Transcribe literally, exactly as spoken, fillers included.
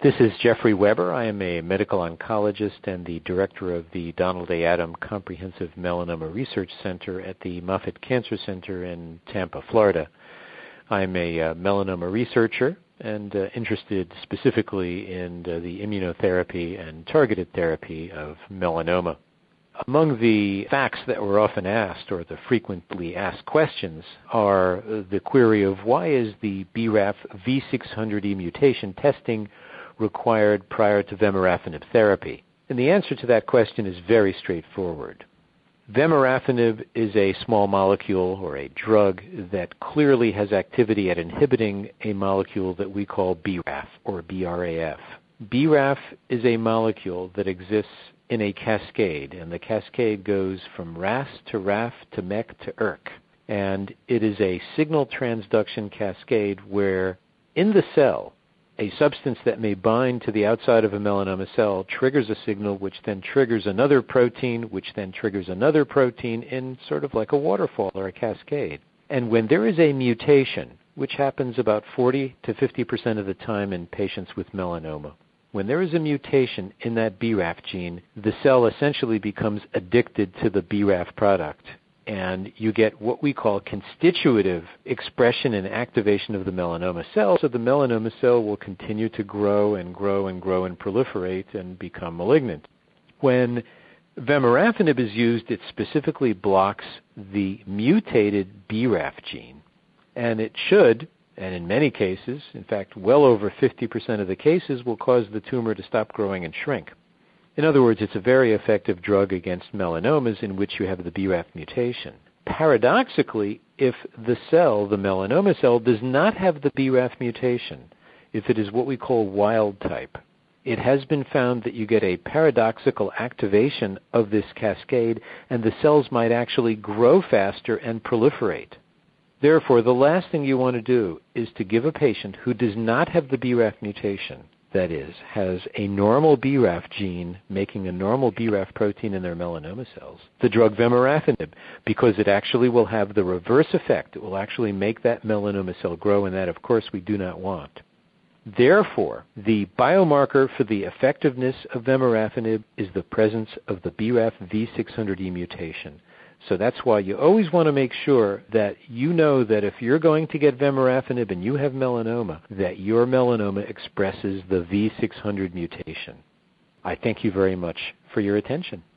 This is Jeffrey Weber. I am a medical oncologist and the director of the Donald A. Adam Comprehensive Melanoma Research Center at the Moffitt Cancer Center in Tampa, Florida. I'm a uh, melanoma researcher and uh, interested specifically in uh, the immunotherapy and targeted therapy of melanoma. Among the facts that were often asked, or the frequently asked questions, are the query of why is the B R A F V six hundred E mutation testing required prior to vemurafenib therapy? And the answer to that question is very straightforward. Vemurafenib is a small molecule or a drug that clearly has activity at inhibiting a molecule that we call B R A F or B R A F. B R A F is a molecule that exists in a cascade, and the cascade goes from R A S to R A F to M E K to E R K. And it is a signal transduction cascade where in the cell, a substance that may bind to the outside of a melanoma cell triggers a signal which then triggers another protein, which then triggers another protein in sort of like a waterfall or a cascade. And when there is a mutation, which happens about forty to fifty percent of the time in patients with melanoma, when there is a mutation in that B R A F gene, the cell essentially becomes addicted to the B R A F product. And you get what we call constitutive expression and activation of the melanoma cell. So the melanoma cell will continue to grow and grow and grow and proliferate and become malignant. When vemurafenib is used, it specifically blocks the mutated B R A F gene. And it should, and in many cases, in fact, well over fifty percent of the cases, will cause the tumor to stop growing and shrink. In other words, it's a very effective drug against melanomas in which you have the B R A F mutation. Paradoxically, if the cell, the melanoma cell, does not have the B R A F mutation, if it is what we call wild type, it has been found that you get a paradoxical activation of this cascade and the cells might actually grow faster and proliferate. Therefore, the last thing you want to do is to give a patient who does not have the B R A F mutation, that is, has a normal B R A F gene making a normal B R A F protein in their melanoma cells, the drug vemurafenib, because it actually will have the reverse effect. It will actually make that melanoma cell grow, and that, of course, we do not want. Therefore, the biomarker for the effectiveness of vemurafenib is the presence of the B R A F V six hundred E mutation. So that's why you always want to make sure that you know that if you're going to get vemurafenib and you have melanoma, that your melanoma expresses the V six hundred mutation. I thank you very much for your attention.